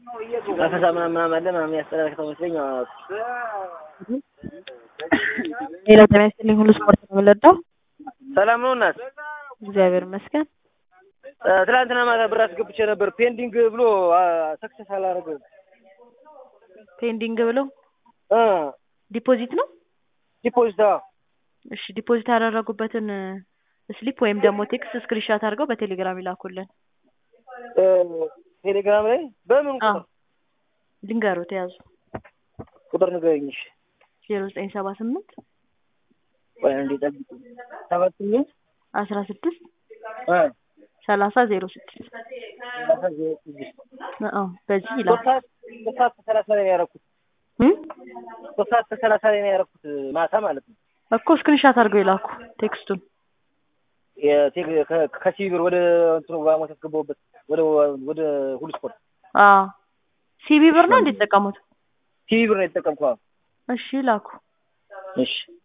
አፈሳ ምናምን አለ ምናምን ያስተላልከው መስለኝ ሌላ ተመስልኝ ሁሉ ስፖርት ነው የምለዳው። ሰላም ነው እናት እግዚአብሔር ይመስገን። ትላንትና ማታ ብር አስገብቼ ነበር ፔንዲንግ ብሎ ሰክሰስ አላደረገም። ፔንዲንግ ብሎ ዲፖዚት ነው ዲፖዚት እሺ ዲፖዚት ያደረጉበትን ስሊፕ ወይም ደግሞ ቴክስት ስክሪንሾት አድርገው በቴሌግራም ይላኩልን። ቴሌግራም ላይ በምን ቁጥር ልንገሩት ያዙ ቁጥር ንገረኝሽ 0978 ወይ እንዴ ጠብቂ 78 16 3006 በዚህ ይላል። ሶስት 30 ላይ ያረኩት ሶስት 30 ላይ ያረኩት ማታ ማለት ነው እኮ ስክሪንሾት አድርገው ይላኩ ቴክስቱን ከሲቢር ወደ እንትኑ ባሞት ያስገባውበት ወደ ሁሉ ስፖርት ሲቢብር ነው እንዴ ተጠቀሙት? ሲቢር ነው የተጠቀምኩት። እሺ ላኩ። እሺ